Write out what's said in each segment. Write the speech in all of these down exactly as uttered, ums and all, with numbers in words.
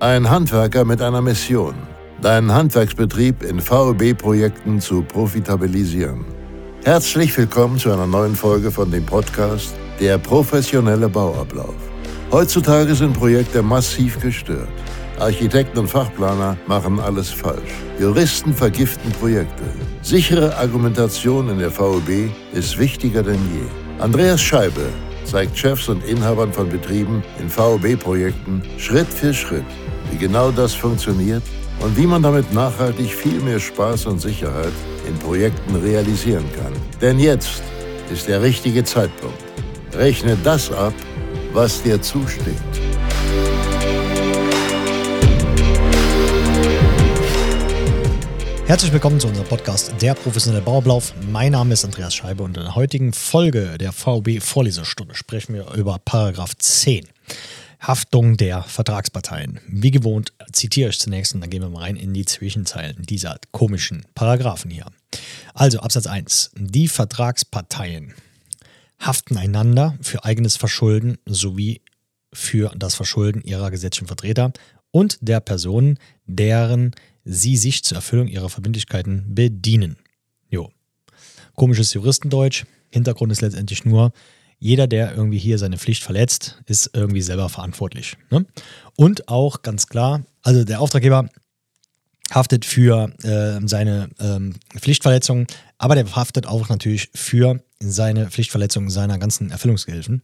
Ein Handwerker mit einer Mission: deinen Handwerksbetrieb in V E B-Projekten zu profitabilisieren. Herzlich willkommen zu einer neuen Folge von dem Podcast Der professionelle Bauablauf. Heutzutage sind Projekte massiv gestört. Architekten und Fachplaner machen alles falsch. Juristen vergiften Projekte. Sichere Argumentation in der V E B ist wichtiger denn je. Andreas Scheibe zeigt Chefs und Inhabern von Betrieben in V E B-Projekten Schritt für Schritt, wie genau das funktioniert und wie man damit nachhaltig viel mehr Spaß und Sicherheit in Projekten realisieren kann. Denn jetzt ist der richtige Zeitpunkt. Rechne das ab, was dir zusteht. Herzlich willkommen zu unserem Podcast Der professionelle Bauablauf. Mein Name ist Andreas Scheibe und in der heutigen Folge der V E B-Vorlesestunde sprechen wir über Paragraph zehn. Haftung der Vertragsparteien. Wie gewohnt zitiere ich zunächst und dann gehen wir mal rein in die Zwischenzeilen dieser komischen Paragraphen hier. Also Absatz eins. Die Vertragsparteien haften einander für eigenes Verschulden sowie für das Verschulden ihrer gesetzlichen Vertreter und der Personen, deren sie sich zur Erfüllung ihrer Verbindlichkeiten bedienen. Jo. Komisches Juristendeutsch. Hintergrund ist letztendlich nur, jeder, der irgendwie hier seine Pflicht verletzt, ist irgendwie selber verantwortlich. Ne? Und auch ganz klar, also der Auftraggeber haftet für äh, seine ähm, Pflichtverletzung, aber der haftet auch natürlich für seine Pflichtverletzung seiner ganzen Erfüllungsgehilfen.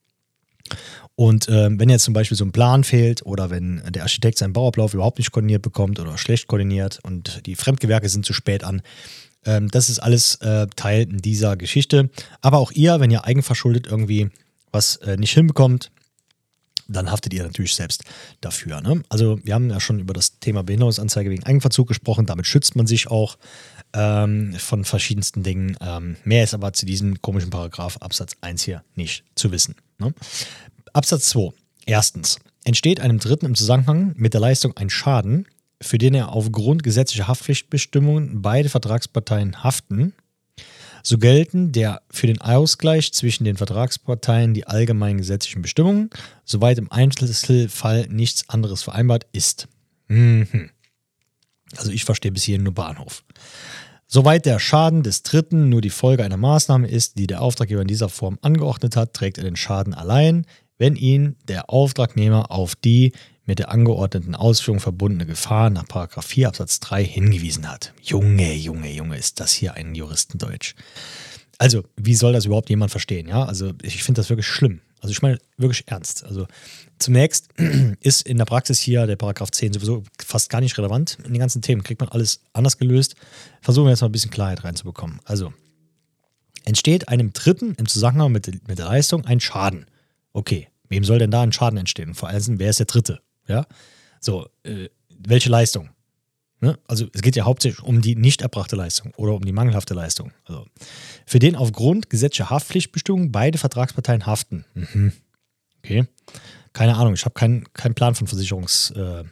Und ähm, wenn jetzt zum Beispiel so ein Plan fehlt oder wenn der Architekt seinen Bauablauf überhaupt nicht koordiniert bekommt oder schlecht koordiniert und die Fremdgewerke sind zu spät an, ähm, das ist alles äh, Teil dieser Geschichte. Aber auch ihr, wenn ihr eigenverschuldet irgendwie was äh, nicht hinbekommt, dann haftet ihr natürlich selbst dafür. Ne? Also wir haben ja schon über das Thema Behinderungsanzeige wegen Eigenverzug gesprochen. Damit schützt man sich auch ähm, von verschiedensten Dingen. Ähm, mehr ist aber zu diesem komischen Paragraph Absatz eins hier nicht zu wissen. Ne? Absatz zwei. Erstens. Entsteht einem Dritten im Zusammenhang mit der Leistung ein Schaden, für den er aufgrund gesetzlicher Haftpflichtbestimmungen beide Vertragsparteien haften, so gelten der für den Ausgleich zwischen den Vertragsparteien die allgemeinen gesetzlichen Bestimmungen, soweit im Einzelfall nichts anderes vereinbart ist. Mhm. Also ich verstehe bis hierhin nur Bahnhof. Soweit der Schaden des Dritten nur die Folge einer Maßnahme ist, die der Auftraggeber in dieser Form angeordnet hat, trägt er den Schaden allein, wenn ihn der Auftragnehmer auf die mit der angeordneten Ausführung verbundene Gefahr nach Paragraph vier Absatz drei hingewiesen hat. Junge, Junge, Junge, ist das hier ein Juristendeutsch. Also, wie soll das überhaupt jemand verstehen? Ja, also ich finde das wirklich schlimm. Also ich meine wirklich ernst. Also zunächst ist in der Praxis hier der Paragraph zehn sowieso fast gar nicht relevant. In den ganzen Themen kriegt man alles anders gelöst. Versuchen wir jetzt mal ein bisschen Klarheit reinzubekommen. Also, entsteht einem Dritten im Zusammenhang mit, mit der Leistung ein Schaden. Okay, wem soll denn da ein Schaden entstehen? Vor allem, wer ist der Dritte? Ja, so, äh, welche Leistung? Ne? Also es geht ja hauptsächlich um die nicht erbrachte Leistung oder um die mangelhafte Leistung. Also, für den aufgrund gesetzlicher Haftpflichtbestimmungen beide Vertragsparteien haften. Mhm. Okay, keine Ahnung, ich habe keinen kein Plan von Versicherungsthemen.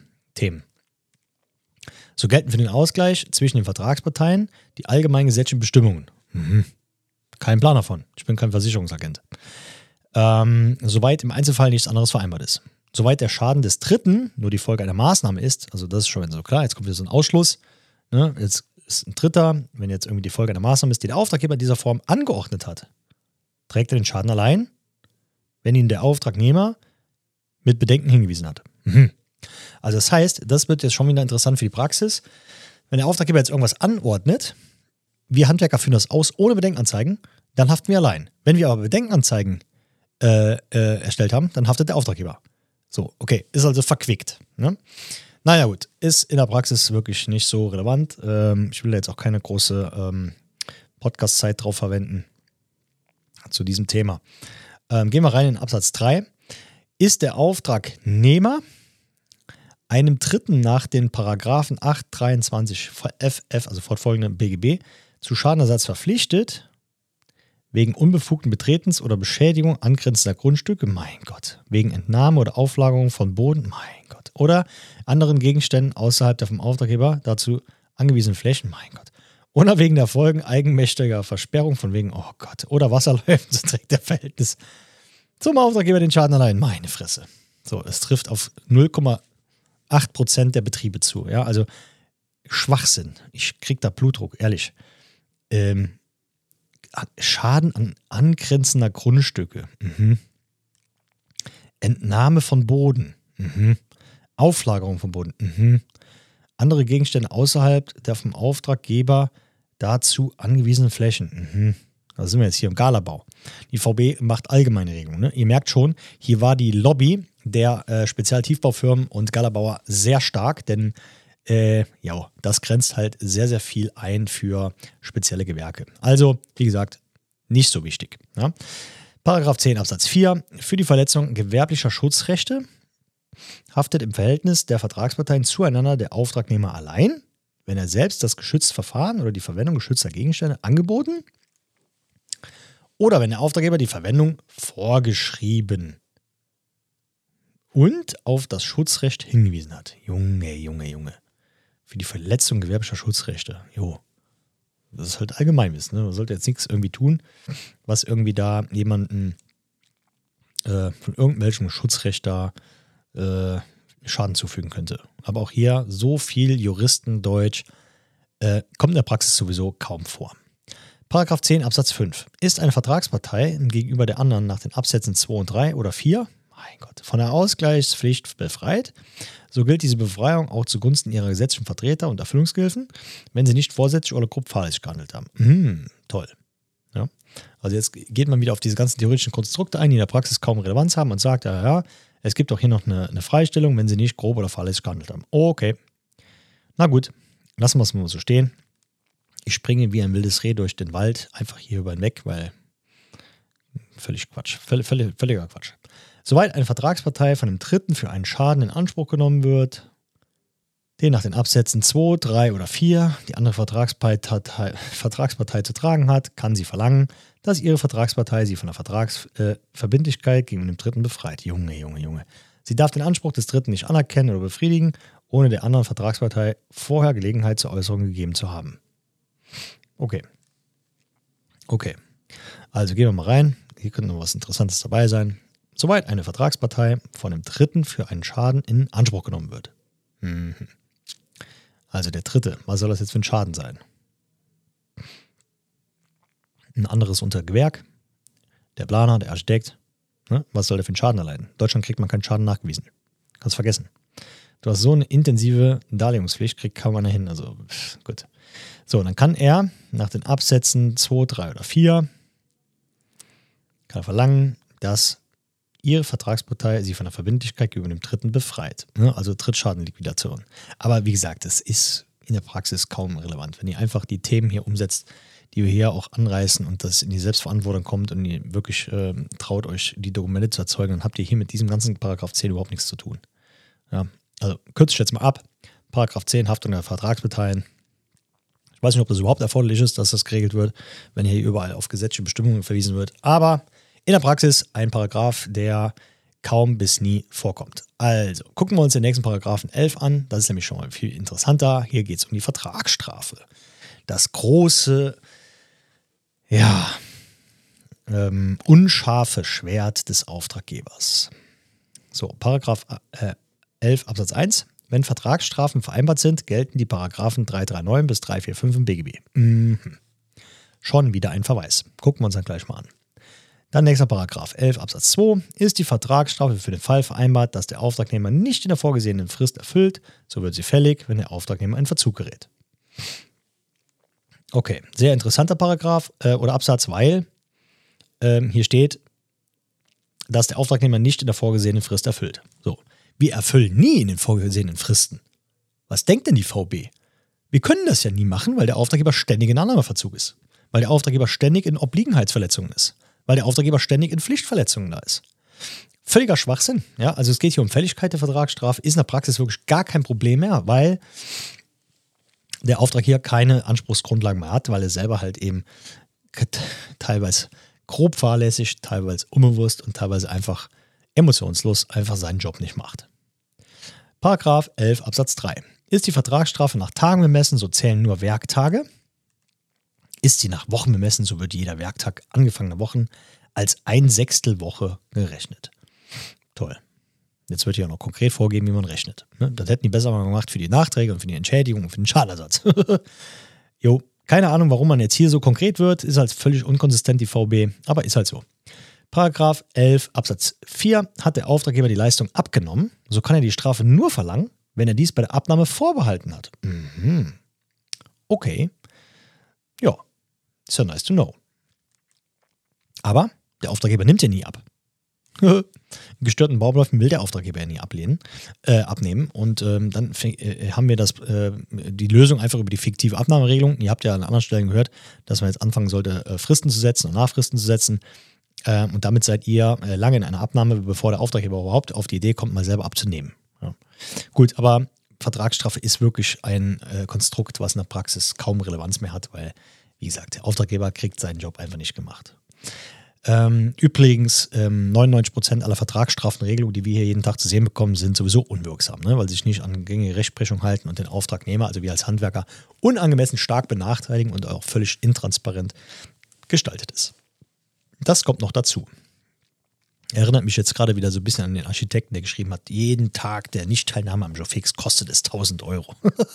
Äh, so gelten für den Ausgleich zwischen den Vertragsparteien die allgemeinen gesetzlichen Bestimmungen. Mhm. Kein Plan davon, ich bin kein Versicherungsagent. Ähm, soweit im Einzelfall nichts anderes vereinbart ist. Soweit der Schaden des Dritten nur die Folge einer Maßnahme ist, also das ist schon so klar, jetzt kommt wieder so ein Ausschluss, ne? Jetzt ist ein Dritter, wenn jetzt irgendwie die Folge einer Maßnahme ist, die der Auftraggeber in dieser Form angeordnet hat, trägt er den Schaden allein, wenn ihn der Auftragnehmer mit Bedenken hingewiesen hat. Mhm. Also das heißt, das wird jetzt schon wieder interessant für die Praxis, wenn der Auftraggeber jetzt irgendwas anordnet, wir Handwerker führen das aus ohne Bedenkenanzeigen, dann haften wir allein. Wenn wir aber Bedenkenanzeigen äh, äh, erstellt haben, dann haftet der Auftraggeber. So, okay, ist also verquickt. Ne? Naja gut, ist in der Praxis wirklich nicht so relevant. Ähm, ich will jetzt auch keine große ähm, Podcast-Zeit drauf verwenden zu diesem Thema. Ähm, gehen wir rein in Absatz drei. Ist der Auftragnehmer einem Dritten nach den Paragraphen acht, dreiundzwanzig F F, also fortfolgende B G B, zu Schadenersatz verpflichtet, wegen unbefugten Betretens oder Beschädigung angrenzender Grundstücke, mein Gott, wegen Entnahme oder Auflagerung von Boden, mein Gott, oder anderen Gegenständen außerhalb der vom Auftraggeber dazu angewiesenen Flächen, mein Gott, oder wegen der Folgen eigenmächtiger Versperrung von wegen, oh Gott, oder Wasserläufen, so trägt der Verhältnis zum Auftraggeber den Schaden allein, meine Fresse. So, es trifft auf null Komma acht Prozent der Betriebe zu. Ja, also Schwachsinn. Ich krieg da Blutdruck, ehrlich. Ähm, Schaden an angrenzender Grundstücke. Mhm. Entnahme von Boden. Mhm. Auflagerung von Boden. Mhm. Andere Gegenstände außerhalb der vom Auftraggeber dazu angewiesenen Flächen. Mhm. Da sind wir jetzt hier im Galabau. Die V B macht allgemeine Regelungen. Ne? Ihr merkt schon, hier war die Lobby der äh, Spezialtiefbaufirmen und Galabauer sehr stark, denn äh, ja, das grenzt halt sehr, sehr viel ein für spezielle Gewerke. Also, wie gesagt, nicht so wichtig. Ja? Paragraph zehn Absatz vier. Für die Verletzung gewerblicher Schutzrechte haftet im Verhältnis der Vertragsparteien zueinander der Auftragnehmer allein, wenn er selbst das geschützte Verfahren oder die Verwendung geschützter Gegenstände angeboten oder wenn der Auftraggeber die Verwendung vorgeschrieben und auf das Schutzrecht hingewiesen hat. Junge, Junge, Junge. Für die Verletzung gewerblicher Schutzrechte. Jo. Das ist halt Allgemeinwissen. Ne? Man sollte jetzt nichts irgendwie tun, was irgendwie da jemanden äh, von irgendwelchem Schutzrecht da äh, Schaden zufügen könnte. Aber auch hier so viel Juristendeutsch äh, kommt in der Praxis sowieso kaum vor. Paragraph zehn Absatz fünf. Ist eine Vertragspartei gegenüber der anderen nach den Absätzen zwei und drei oder vier, mein Gott, von der Ausgleichspflicht befreit, so gilt diese Befreiung auch zugunsten ihrer gesetzlichen Vertreter und Erfüllungsgehilfen, wenn sie nicht vorsätzlich oder grob fahrlässig gehandelt haben. Hm, toll. Ja. Also jetzt geht man wieder auf diese ganzen theoretischen Konstrukte ein, die in der Praxis kaum Relevanz haben und sagt, ja, ja, es gibt auch hier noch eine, eine Freistellung, wenn sie nicht grob oder fahrlässig gehandelt haben. Okay. Na gut, lassen wir es mal so stehen. Ich springe wie ein wildes Reh durch den Wald, einfach hier über hinweg, weil völlig Quatsch, völlig, völlig, völliger Quatsch. Soweit eine Vertragspartei von dem Dritten für einen Schaden in Anspruch genommen wird, den nach den Absätzen zwei, drei oder vier die andere Vertragspartei, Vertragspartei zu tragen hat, kann sie verlangen, dass ihre Vertragspartei sie von der Vertragsverbindlichkeit äh, gegenüber dem Dritten befreit. Junge, Junge, Junge. Sie darf den Anspruch des Dritten nicht anerkennen oder befriedigen, ohne der anderen Vertragspartei vorher Gelegenheit zur Äußerung gegeben zu haben. Okay. Okay. Also gehen wir mal rein. Hier könnte noch was Interessantes dabei sein. Soweit eine Vertragspartei von dem Dritten für einen Schaden in Anspruch genommen wird. Mhm. Also der Dritte. Was soll das jetzt für ein Schaden sein? Ein anderes Untergewerk. Der Planer, der Architekt. Ne? Was soll der für einen Schaden erleiden? In Deutschland kriegt man keinen Schaden nachgewiesen. Kannst vergessen. Du hast so eine intensive Darlegungspflicht, kriegt kaum einer hin. Also pff, gut. So, dann kann er nach den Absätzen zwei, drei oder vier kann er verlangen, dass ihre Vertragspartei sie von der Verbindlichkeit gegenüber dem Dritten befreit. Also Drittschadenliquidation. Aber wie gesagt, es ist in der Praxis kaum relevant. Wenn ihr einfach die Themen hier umsetzt, die wir hier auch anreißen und das in die Selbstverantwortung kommt und ihr wirklich äh, traut euch, die Dokumente zu erzeugen, dann habt ihr hier mit diesem ganzen Paragraph zehn überhaupt nichts zu tun. Ja, also kürze ich jetzt mal ab. Paragraph zehn, Haftung der Vertragsparteien. Ich weiß nicht, ob das überhaupt erforderlich ist, dass das geregelt wird, wenn hier überall auf gesetzliche Bestimmungen verwiesen wird. Aber in der Praxis ein Paragraph, der kaum bis nie vorkommt. Also, gucken wir uns den nächsten Paragraphen elf an. Das ist nämlich schon mal viel interessanter. Hier geht es um die Vertragsstrafe. Das große, ja, ähm, unscharfe Schwert des Auftraggebers. So, Paragraph äh, elf Absatz eins. Wenn Vertragsstrafen vereinbart sind, gelten die Paragraphen drei drei neun bis drei vier fünf im B G B. Mhm. Schon wieder ein Verweis. Gucken wir uns dann gleich mal an. Dann nächster Paragraph elf Absatz zwei. Ist die Vertragsstrafe für den Fall vereinbart, dass der Auftragnehmer nicht in der vorgesehenen Frist erfüllt, so wird sie fällig, wenn der Auftragnehmer in Verzug gerät. Okay, sehr interessanter Paragraph äh, oder Absatz, weil ähm, hier steht, dass der Auftragnehmer nicht in der vorgesehenen Frist erfüllt. So. Wir erfüllen nie in den vorgesehenen Fristen. Was denkt denn die V B? Wir können das ja nie machen, weil der Auftraggeber ständig in Annahmeverzug ist. Weil der Auftraggeber ständig in Obliegenheitsverletzungen ist. Weil der Auftraggeber ständig in Pflichtverletzungen da ist. Völliger Schwachsinn. Ja, also es geht hier um Fälligkeit der Vertragsstrafe. Ist in der Praxis wirklich gar kein Problem mehr, weil der Auftrag hier keine Anspruchsgrundlagen mehr hat, weil er selber halt eben teilweise grob fahrlässig, teilweise unbewusst und teilweise einfach emotionslos einfach seinen Job nicht macht. Paragraph elf Absatz drei. Ist die Vertragsstrafe nach Tagen bemessen, so zählen nur Werktage. Ist sie nach Wochen bemessen, so wird jeder Werktag angefangener Wochen als ein Sechstel Woche gerechnet. Toll. Jetzt wird hier noch konkret vorgegeben, wie man rechnet. Ne? Das hätten die besser mal gemacht für die Nachträge und für die Entschädigung und für den Schadenersatz. Jo, keine Ahnung, warum man jetzt hier so konkret wird. Ist halt völlig unkonsistent, die V B, aber ist halt so. Paragraph elf Absatz vier hat der Auftraggeber die Leistung abgenommen. So kann er die Strafe nur verlangen, wenn er dies bei der Abnahme vorbehalten hat. Mhm. Okay. Ja, ist ja nice to know. Aber der Auftraggeber nimmt ja nie ab. Gestörten Bauabläufen will der Auftraggeber ja nie ablehnen, äh, abnehmen. Und ähm, dann fäng, äh, haben wir das, äh, die Lösung einfach über die fiktive Abnahmeregelung. Ihr habt ja an anderen Stellen gehört, dass man jetzt anfangen sollte, äh, Fristen zu setzen und Nachfristen zu setzen. Äh, und damit seid ihr äh, lange in einer Abnahme, bevor der Auftraggeber überhaupt auf die Idee kommt, mal selber abzunehmen. Ja. Gut, aber Vertragsstrafe ist wirklich ein äh, Konstrukt, was in der Praxis kaum Relevanz mehr hat, weil, wie gesagt, der Auftraggeber kriegt seinen Job einfach nicht gemacht. Ähm, übrigens, ähm, neunundneunzig Prozent aller Vertragsstrafenregelungen, die wir hier jeden Tag zu sehen bekommen, sind sowieso unwirksam, ne? Weil sie sich nicht an gängige Rechtsprechung halten und den Auftragnehmer, also wir als Handwerker, unangemessen stark benachteiligen und auch völlig intransparent gestaltet ist. Das kommt noch dazu. Erinnert mich jetzt gerade wieder so ein bisschen an den Architekten, der geschrieben hat, jeden Tag der Nichtteilnahme am Jobfix kostet es tausend Euro.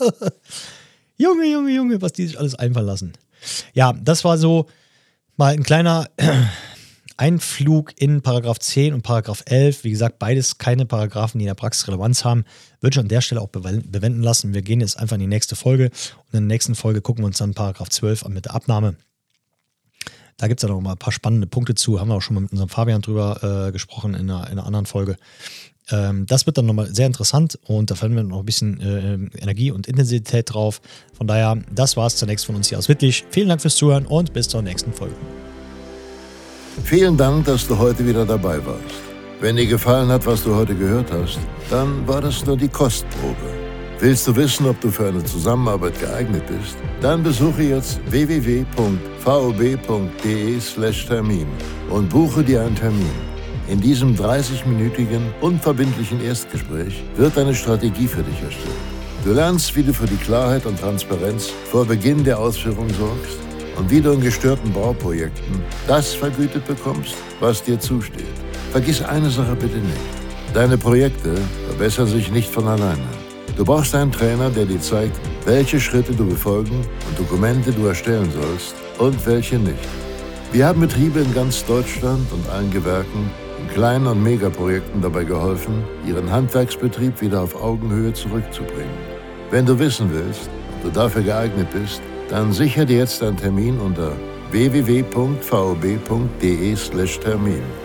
Junge, Junge, Junge, was die sich alles einfallen lassen. Ja, das war so mal ein kleiner Einflug in Paragraph zehn und Paragraph elf. Wie gesagt, beides keine Paragraphen, die in der Praxis Relevanz haben. Würde ich an der Stelle auch bewenden lassen. Wir gehen jetzt einfach in die nächste Folge. Und in der nächsten Folge gucken wir uns dann Paragraph zwölf an mit der Abnahme. Da gibt es ja noch mal ein paar spannende Punkte zu. Haben wir auch schon mal mit unserem Fabian drüber äh, gesprochen in einer, in einer anderen Folge. Ähm, das wird dann nochmal sehr interessant und da verwenden wir noch ein bisschen äh, Energie und Intensität drauf. Von daher, das war es zunächst von uns hier aus Wittlich. Vielen Dank fürs Zuhören und bis zur nächsten Folge. Vielen Dank, dass du heute wieder dabei warst. Wenn dir gefallen hat, was du heute gehört hast, dann war das nur die Kostprobe. Willst du wissen, ob du für eine Zusammenarbeit geeignet bist? Dann besuche jetzt w w w punkt v o b punkt d e slash Termin und buche dir einen Termin. In diesem dreißig-minütigen, unverbindlichen Erstgespräch wird eine Strategie für dich erstellt. Du lernst, wie du für die Klarheit und Transparenz vor Beginn der Ausführung sorgst und wie du in gestörten Bauprojekten das vergütet bekommst, was dir zusteht. Vergiss eine Sache bitte nicht. Deine Projekte verbessern sich nicht von alleine. Du brauchst einen Trainer, der dir zeigt, welche Schritte du befolgen und Dokumente du erstellen sollst und welche nicht. Wir haben Betriebe in ganz Deutschland und allen Gewerken in kleinen und Megaprojekten dabei geholfen, ihren Handwerksbetrieb wieder auf Augenhöhe zurückzubringen. Wenn du wissen willst, ob du dafür geeignet bist, dann sicher dir jetzt einen Termin unter w w w punkt v o b punkt d e slash Termin.